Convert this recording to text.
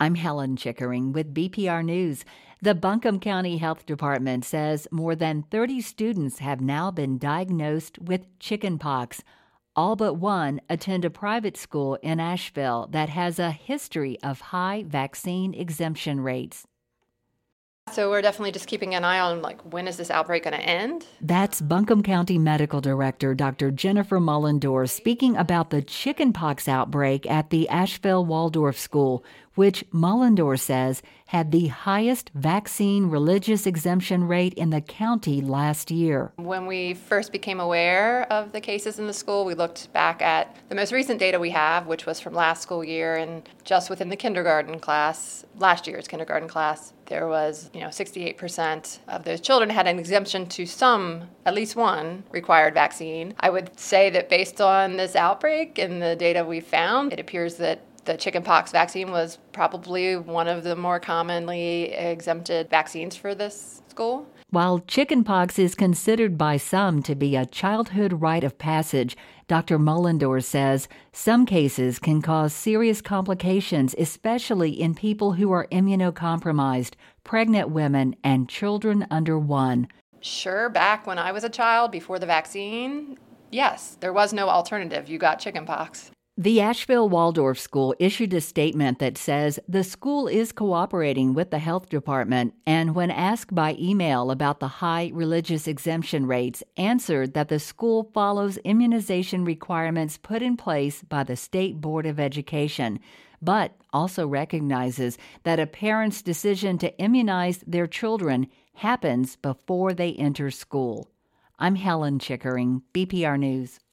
I'm Helen Chickering with BPR News. The Buncombe County Health Department says more than 30 students have now been diagnosed with chickenpox. All but one attend a private school in Asheville that has a history of high vaccine exemption rates. So we're definitely just keeping an eye on, when is this outbreak going to end? That's Buncombe County Medical Director Dr. Jennifer Mullendorf speaking about the chickenpox outbreak at the Asheville Waldorf School, which Mullendorf says had the highest vaccine religious exemption rate in the county last year. When we first became aware of the cases in the school, we looked back at the most recent data we have, which was from last school year, and just within the kindergarten class, last year's kindergarten class, there was 68% of those children had an exemption to at least one required vaccine. I would say that based on this outbreak and the data we found, it appears that the chickenpox vaccine was probably one of the more commonly exempted vaccines for this school. While chickenpox is considered by some to be a childhood rite of passage, Dr. Mullendorf says some cases can cause serious complications, especially in people who are immunocompromised, pregnant women, and children under 1. Sure, back when I was a child, before the vaccine, yes, there was no alternative. You got chickenpox. The Asheville Waldorf School issued a statement that says the school is cooperating with the health department and, when asked by email about the high religious exemption rates, answered that the school follows immunization requirements put in place by the State Board of Education, but also recognizes that a parent's decision to immunize their children happens before they enter school. I'm Helen Chickering, BPR News.